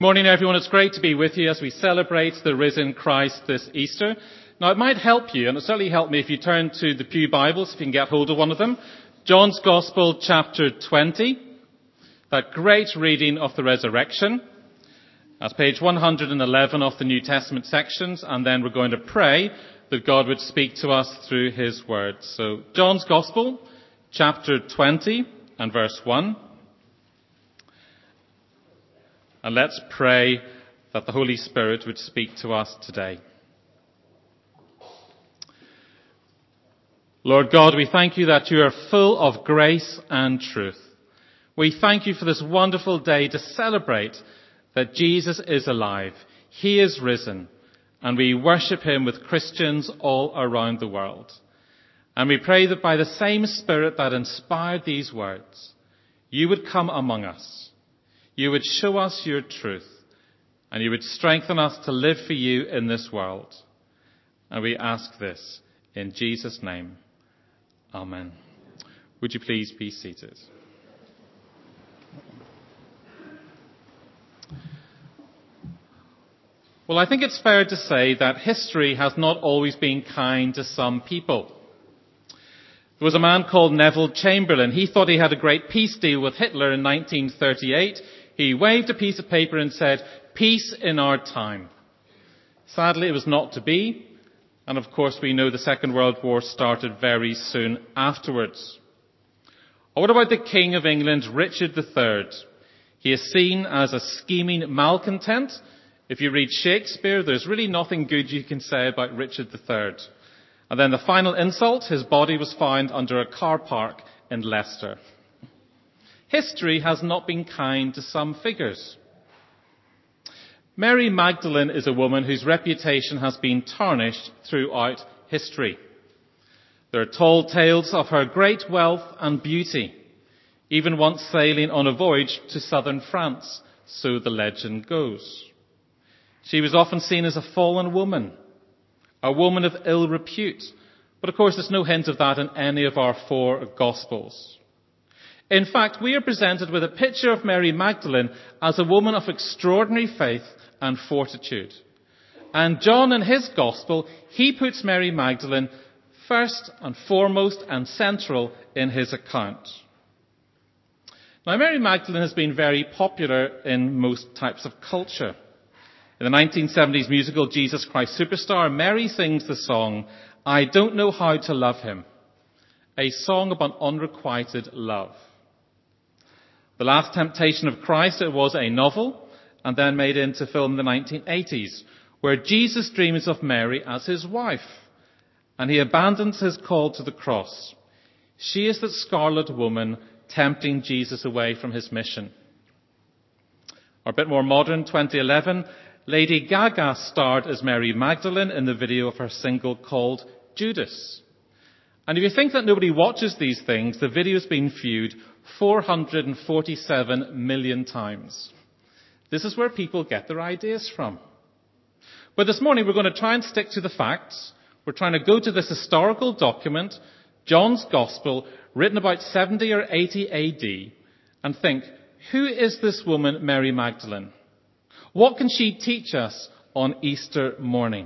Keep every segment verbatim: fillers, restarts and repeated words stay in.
Morning, everyone. It's great to be with you as we celebrate the risen Christ this Easter. Now, it might help you, and it certainly helped me if you turn to the Pew Bibles, if you can get hold of one of them. John's Gospel, chapter twenty. That great reading of the resurrection. That's page one hundred eleven of the New Testament sections, and then we're going to pray that God would speak to us through his word. So, John's Gospel, chapter twenty and verse one. And let's pray that the Holy Spirit would speak to us today. Lord God, we thank you that you are full of grace and truth. We thank you for this wonderful day to celebrate that Jesus is alive. He is risen. And we worship him with Christians all around the world. And we pray that by the same Spirit that inspired these words, you would come among us. You would show us your truth, and you would strengthen us to live for you in this world. And we ask this in Jesus' name. Amen. Would you please be seated? Well, I think it's fair to say that history has not always been kind to some people. There was a man called Neville Chamberlain. He thought he had a great peace deal with Hitler in nineteen thirty-eight. He waved a piece of paper and said, "Peace in our time." Sadly, it was not to be. And of course, we know the Second World War started very soon afterwards. Or what about the King of England, Richard the Third? He is seen as a scheming malcontent. If you read Shakespeare, there's really nothing good you can say about Richard the Third. And then the final insult, his body was found under a car park in Leicester. History has not been kind to some figures. Mary Magdalene is a woman whose reputation has been tarnished throughout history. There are tall tales of her great wealth and beauty, even once sailing on a voyage to southern France, so the legend goes. She was often seen as a fallen woman, a woman of ill repute, but of course there's no hint of that in any of our four Gospels. In fact, we are presented with a picture of Mary Magdalene as a woman of extraordinary faith and fortitude. And John in his Gospel, he puts Mary Magdalene first and foremost and central in his account. Now, Mary Magdalene has been very popular in most types of culture. In the nineteen seventies musical Jesus Christ Superstar, Mary sings the song, "I Don't Know How to Love Him," a song about unrequited love. The Last Temptation of Christ, it was a novel and then made into film in the nineteen eighties, where Jesus dreams of Mary as his wife and he abandons his call to the cross. She is the scarlet woman tempting Jesus away from his mission. Or a bit more modern, twenty eleven, Lady Gaga starred as Mary Magdalene in the video of her single called Judas. And if you think that nobody watches these things, the video has been viewed four hundred forty-seven million times. This is where people get their ideas from. But this morning we're going to try and stick to the facts. We're trying to go to this historical document, John's Gospel, written about seventy or eighty A D, and think, who is this woman, Mary Magdalene? What can she teach us on Easter morning?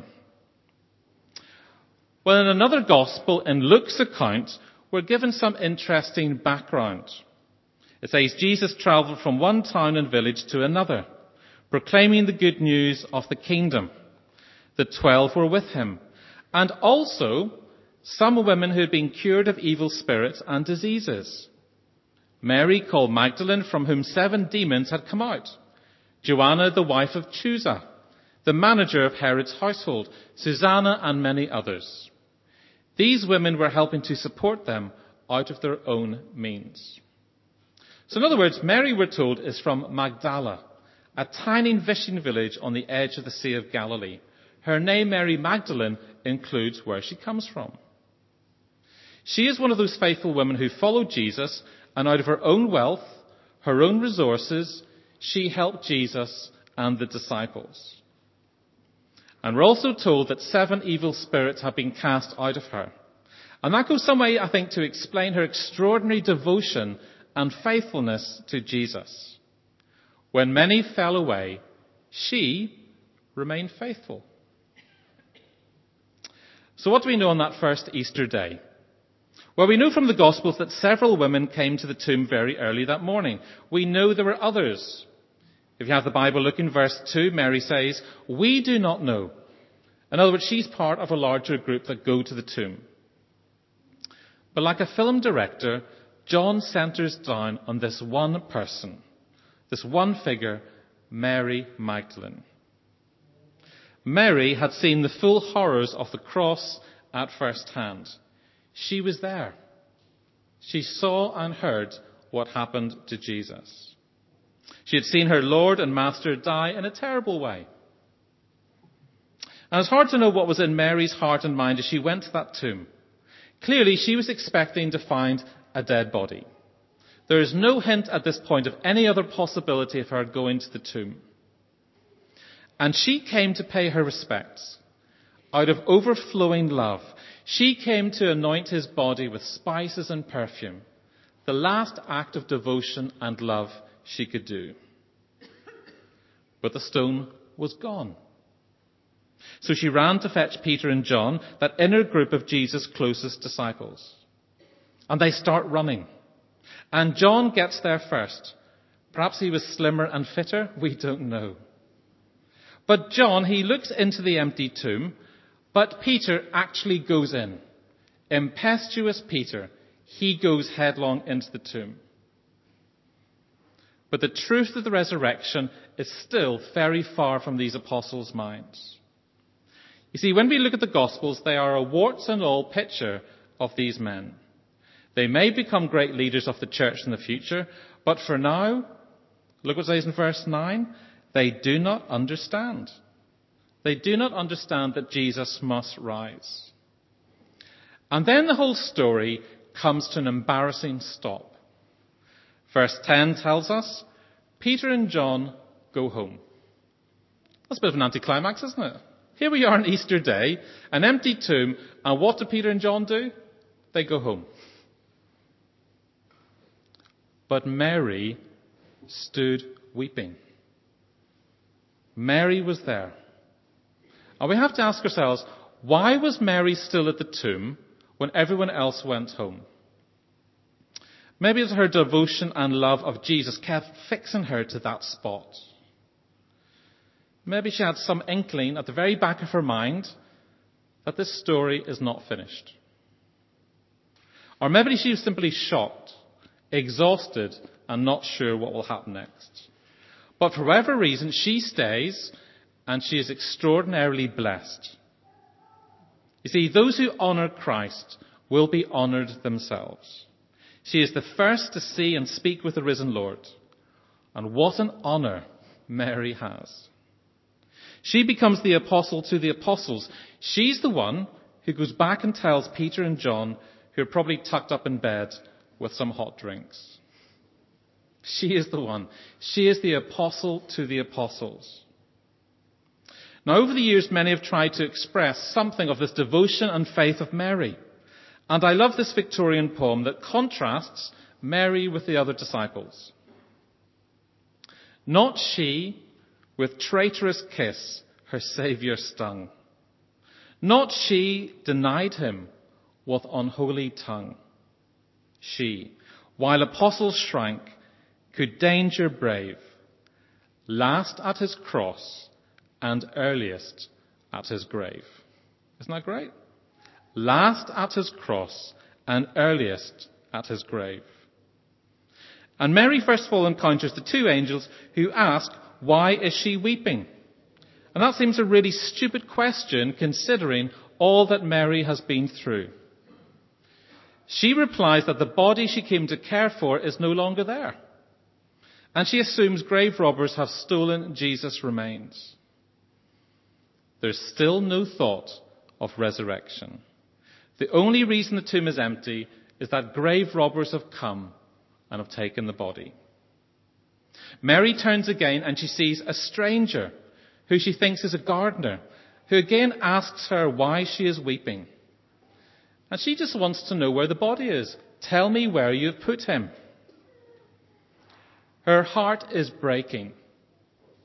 Well, in another Gospel, in Luke's account, we're given some interesting background. It says Jesus travelled from one town and village to another, proclaiming the good news of the kingdom. The twelve were with him, and also some women who had been cured of evil spirits and diseases. Mary, called Magdalene, from whom seven demons had come out. Joanna, the wife of Chuza, the manager of Herod's household, Susanna, and many others. These women were helping to support them out of their own means. So in other words, Mary, we're told, is from Magdala, a tiny fishing village on the edge of the Sea of Galilee. Her name, Mary Magdalene, includes where she comes from. She is one of those faithful women who followed Jesus, and out of her own wealth, her own resources, she helped Jesus and the disciples. And we're also told that seven evil spirits have been cast out of her. And that goes some way, I think, to explain her extraordinary devotion and faithfulness to Jesus. When many fell away, She remained faithful. So what do we know on that first Easter day? Well, we know from the Gospels that several women came to the tomb very early that morning. We know there were others. If you have the Bible, look in verse two, Mary says, "We do not know." In other words, she's part of a larger group that go to the tomb. But like a film director, John centres down on this one person, this one figure, Mary Magdalene. Mary had seen the full horrors of the cross at first hand. She was there. She saw and heard what happened to Jesus. She had seen her Lord and Master die in a terrible way. And it's hard to know what was in Mary's heart and mind as she went to that tomb. Clearly, she was expecting to find a dead body. There is no hint at this point of any other possibility of her going to the tomb. And she came to pay her respects. Out of overflowing love, she came to anoint his body with spices and perfume, the last act of devotion and love she could do. But the stone was gone. So she ran to fetch Peter and John, that inner group of Jesus' closest disciples. And they start running. And John gets there first. Perhaps he was slimmer and fitter, we don't know. But John, he looks into the empty tomb, but Peter actually goes in. Impetuous Peter, he goes headlong into the tomb. But the truth of the resurrection is still very far from these apostles' minds. You see, when we look at the Gospels, they are a warts and all picture of these men. They may become great leaders of the church in the future, but for now, look what it says in verse nine, they do not understand. They do not understand that Jesus must rise. And then the whole story comes to an embarrassing stop. Verse ten tells us, Peter and John go home. That's a bit of an anticlimax, isn't it? Here we are on Easter Day, an empty tomb, and what do Peter and John do? They go home. But Mary stood weeping. Mary was there. And we have to ask ourselves, why was Mary still at the tomb when everyone else went home? Maybe it was her devotion and love of Jesus kept fixing her to that spot. Maybe she had some inkling at the very back of her mind that this story is not finished. Or maybe she was simply shocked, exhausted, and not sure what will happen next. But for whatever reason, she stays, and she is extraordinarily blessed. You see, those who honour Christ will be honoured themselves. She is the first to see and speak with the risen Lord. And what an honour Mary has. She becomes the apostle to the apostles. She's the one who goes back and tells Peter and John, who are probably tucked up in bed with some hot drinks. She is the one. She is the apostle to the apostles. Now, over the years, many have tried to express something of this devotion and faith of Mary. And I love this Victorian poem that contrasts Mary with the other disciples. Not she, with traitorous kiss, her Saviour stung. Not she denied him with unholy tongue. She, while apostles shrank, could danger brave, last at his cross and earliest at his grave. Isn't that great? Last at his cross and earliest at his grave. And Mary first of all encounters the two angels who ask, why is she weeping? And that seems a really stupid question considering all that Mary has been through. She replies that the body she came to care for is no longer there. And she assumes grave robbers have stolen Jesus' remains. There's still no thought of resurrection. The only reason the tomb is empty is that grave robbers have come and have taken the body. Mary turns again and she sees a stranger who she thinks is a gardener, who again asks her why she is weeping. And she just wants to know where the body is. Tell me where you have put him. Her heart is breaking.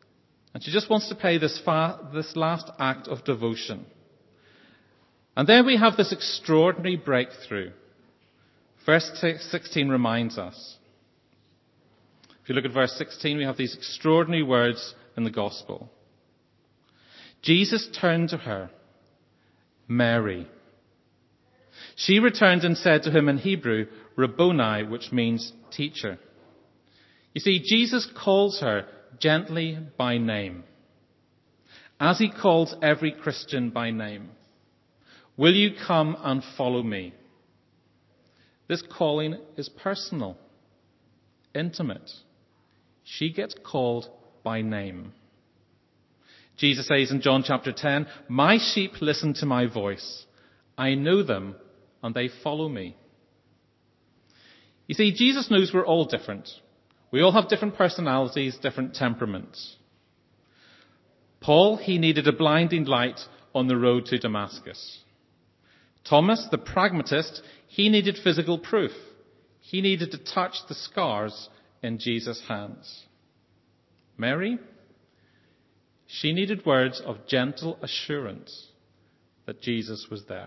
And she just wants to pay this, fa- this last act of devotion. And then we have this extraordinary breakthrough. Verse sixteen reminds us. If you look at verse sixteen, we have these extraordinary words in the gospel. Jesus turned to her, Mary. She returned and said to him in Hebrew, Rabboni, which means teacher. You see, Jesus calls her gently by name, as he calls every Christian by name. Will you come and follow me? This calling is personal, intimate. She gets called by name. Jesus says in John chapter ten, my sheep listen to my voice. I know them and they follow me. You see, Jesus knows we're all different. We all have different personalities, different temperaments. Paul, he needed a blinding light on the road to Damascus. Thomas, the pragmatist, he needed physical proof. He needed to touch the scars in Jesus' hands. Mary, she needed words of gentle assurance that Jesus was there.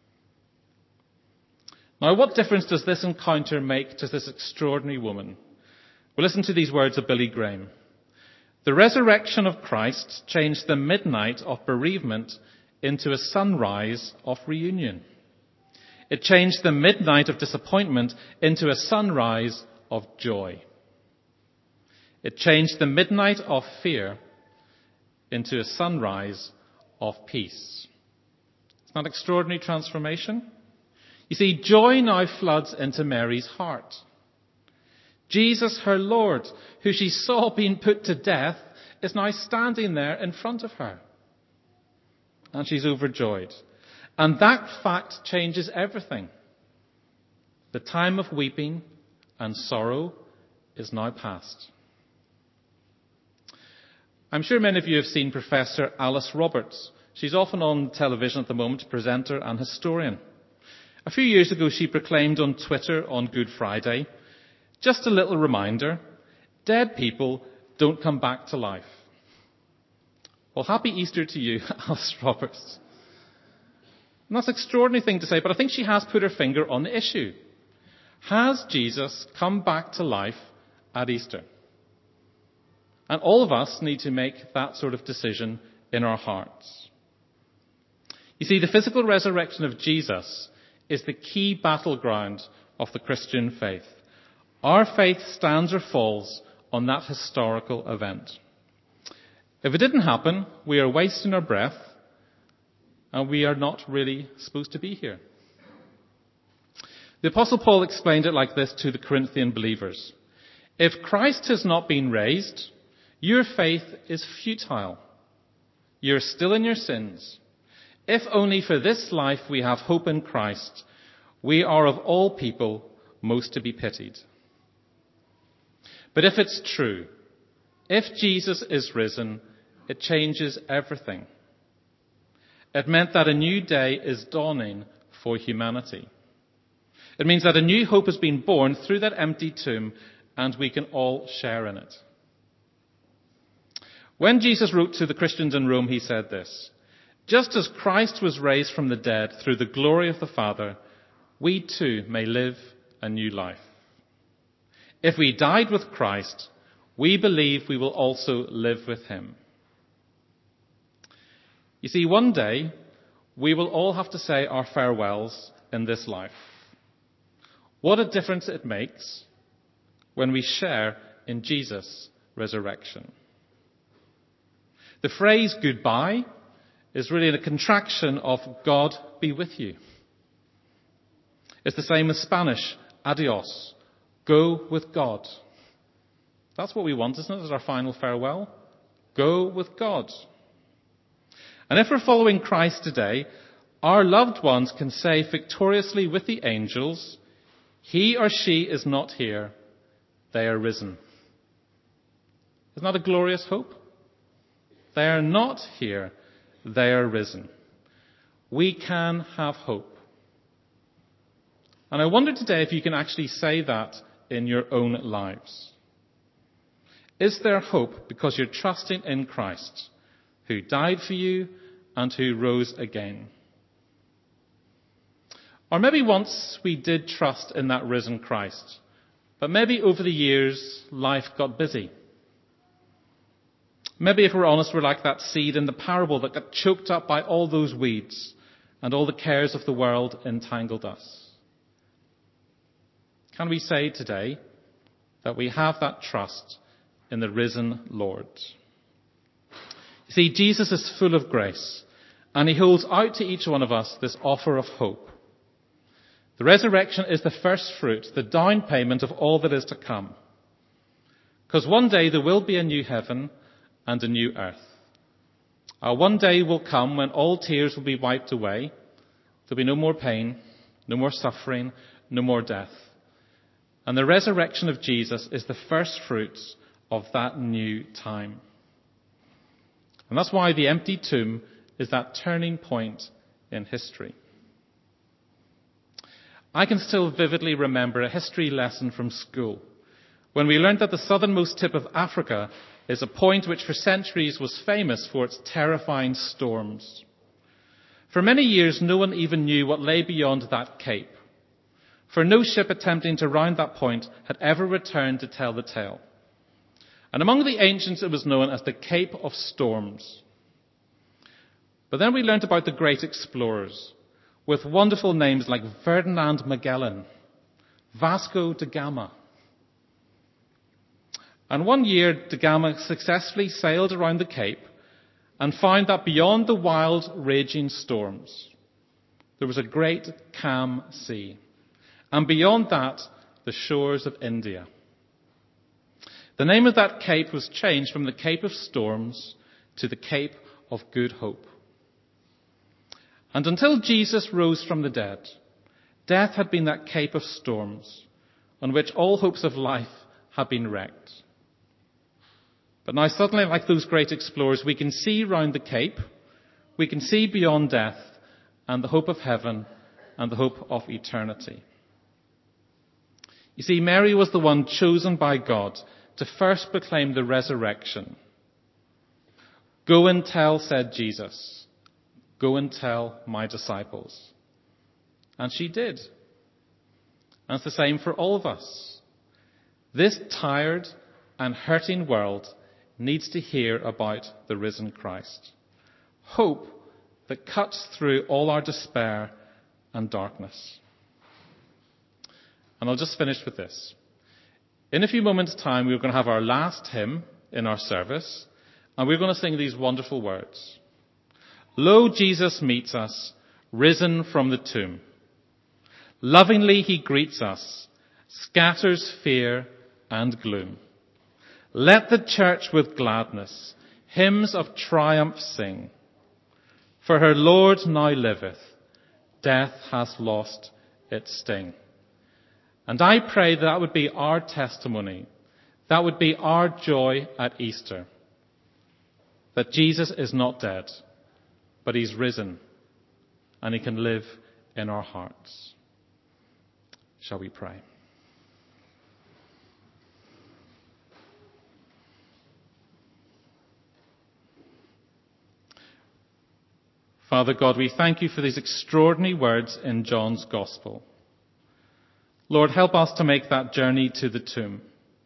Now, what difference does this encounter make to this extraordinary woman? Well, listen to these words of Billy Graham. The resurrection of Christ changed the midnight of bereavement into a sunrise of reunion. It changed the midnight of disappointment into a sunrise of joy. It changed the midnight of fear into a sunrise of peace. Isn't that extraordinary transformation? You see, joy now floods into Mary's heart. Jesus, her Lord, who she saw being put to death, is now standing there in front of her. And she's overjoyed. And that fact changes everything. The time of weeping and sorrow is now past. I'm sure many of you have seen Professor Alice Roberts. She's often on television at the moment, a presenter and historian. A few years ago, she proclaimed on Twitter on Good Friday, just a little reminder, dead people don't come back to life. Well, happy Easter to you, Alice Roberts. And that's an extraordinary thing to say, but I think she has put her finger on the issue. Has Jesus come back to life at Easter? And all of us need to make that sort of decision in our hearts. You see, the physical resurrection of Jesus is the key battleground of the Christian faith. Our faith stands or falls on that historical event. If it didn't happen, we are wasting our breath and we are not really supposed to be here. The Apostle Paul explained it like this to the Corinthian believers. If Christ has not been raised, your faith is futile. You're still in your sins. If only for this life we have hope in Christ, we are of all people most to be pitied. But if it's true, if Jesus is risen, it changes everything. It meant that a new day is dawning for humanity. It means that a new hope has been born through that empty tomb, and we can all share in it. When Jesus wrote to the Christians in Rome, he said this, just as Christ was raised from the dead through the glory of the Father, we too may live a new life. If we died with Christ, we believe we will also live with him. You see, one day, we will all have to say our farewells in this life. What a difference it makes when we share in Jesus' resurrection. The phrase goodbye is really a contraction of God be with you. It's the same as Spanish, adios, go with God. That's what we want, isn't it, as our final farewell? Go with God. And if we're following Christ today, our loved ones can say victoriously with the angels, he or she is not here, they are risen. Isn't that a glorious hope? They are not here, they are risen. We can have hope. And I wonder today if you can actually say that in your own lives. Is there hope because you're trusting in Christ, who died for you and who rose again? Or maybe once we did trust in that risen Christ, but maybe over the years life got busy. Maybe if we're honest, we're like that seed in the parable that got choked up by all those weeds and all the cares of the world entangled us. Can we say today that we have that trust in the risen Lord? You see, Jesus is full of grace, and he holds out to each one of us this offer of hope. The resurrection is the first fruit, the down payment of all that is to come. Because one day there will be a new heaven and a new earth. Uh, one day will come when all tears will be wiped away. There'll be no more pain, no more suffering, no more death. And the resurrection of Jesus is the first fruits of that new time. And that's why the empty tomb is that turning point in history. I can still vividly remember a history lesson from school when we learned that the southernmost tip of Africa is a point which for centuries was famous for its terrifying storms. For many years, no one even knew what lay beyond that cape, for no ship attempting to round that point had ever returned to tell the tale. And among the ancients, it was known as the Cape of Storms. But then we learned about the great explorers, with wonderful names like Ferdinand Magellan, Vasco da Gama. And one year, da Gama successfully sailed around the Cape and found that beyond the wild, raging storms, there was a great calm sea. And beyond that, the shores of India. The name of that cape was changed from the Cape of Storms to the Cape of Good Hope. And until Jesus rose from the dead, death had been that Cape of Storms on which all hopes of life had been wrecked. But now suddenly, like those great explorers, we can see round the Cape, we can see beyond death and the hope of heaven and the hope of eternity. You see, Mary was the one chosen by God to first proclaim the resurrection. Go and tell, said Jesus. Go and tell my disciples. And she did. And it's the same for all of us. This tired and hurting world needs to hear about the risen Christ. Hope that cuts through all our despair and darkness. And I'll just finish with this. In a few moments' time, we're going to have our last hymn in our service, and we're going to sing these wonderful words. Lo, Jesus meets us, risen from the tomb. Lovingly he greets us, scatters fear and gloom. Let the church with gladness hymns of triumph sing. For her Lord now liveth, death has lost its sting. And I pray that, that would be our testimony, that would be our joy at Easter, that Jesus is not dead, but he's risen, and he can live in our hearts. Shall we pray? Father God, we thank you for these extraordinary words in John's Gospel. Lord, help us to make that journey to the tomb,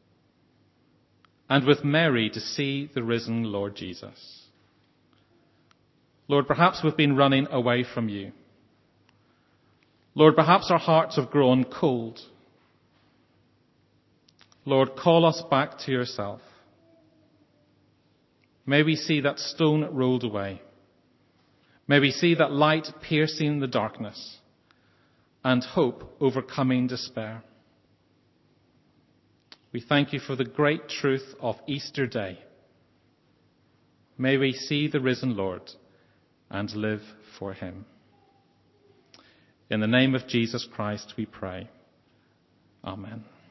and with Mary to see the risen Lord Jesus. Lord, perhaps we've been running away from you. Lord, perhaps our hearts have grown cold. Lord, call us back to yourself. May we see that stone rolled away. May we see that light piercing the darkness and hope overcoming despair. We thank you for the great truth of Easter Day. May we see the risen Lord and live for him. In the name of Jesus Christ we pray. Amen.